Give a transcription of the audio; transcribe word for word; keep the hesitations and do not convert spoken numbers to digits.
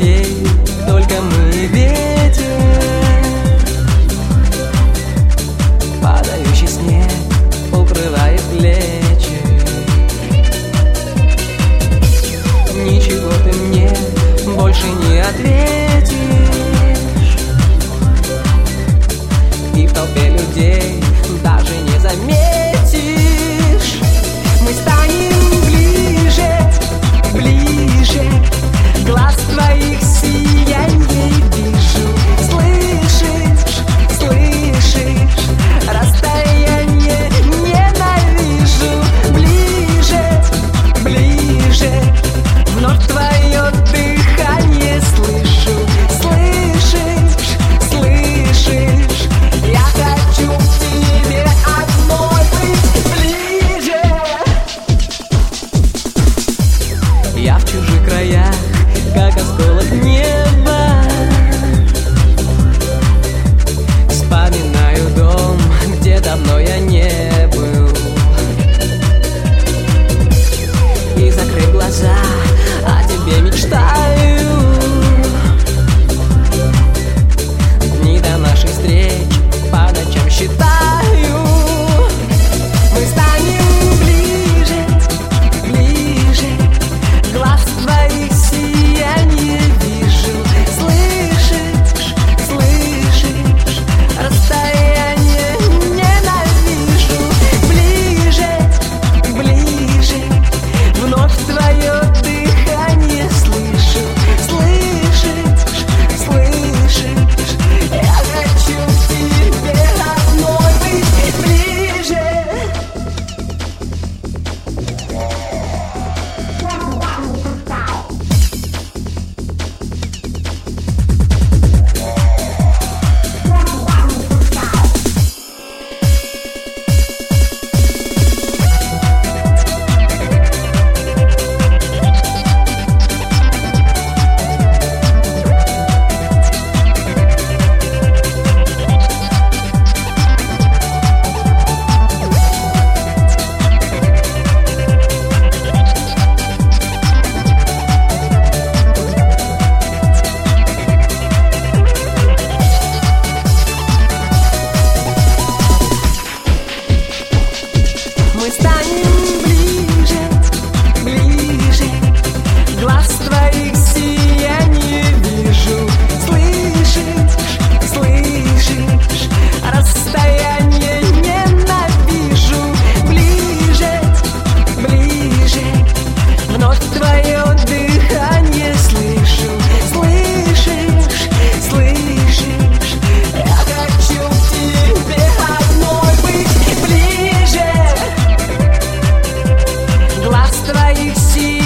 детей, только мы и ветер. Падающий снег укрывает плечи. Ничего ты мне больше не ответишь. И в толпе людей даже не заметишь. Мы станем ближе, ближе. Глаз твоих сиянье вижу. Слышишь, слышишь, расстояние ненавижу. Ближе, ближе, вновь твое дыхание слышу. Слышишь, слышишь, я хочу к тебе одной быть ближе. Я в чужих краях, как осколок неба. Вспоминаю дом, где давно я не был. И, закрыв глаза, о тебе мечтаю. Дни до наших встреч по ночам считаю. Мы станем ближе, ближе. Глаз твоих сияние вижу. Слышишь, слышишь, расстояние ненавижу. Ближе, ближе, вновь твое дыхание слышу. Слышишь, слышишь, я хочу к тебе одной быть ближе. Мы станем ближе, ближе. Глаз твоих сияние вижу. Слышишь, слышишь, расстояние ненавижу. Ближе, ближе, вновь твое дыхание слышу. Слышишь, слышишь, я хочу к тебе одной быть ближе. Глаз твоих сияний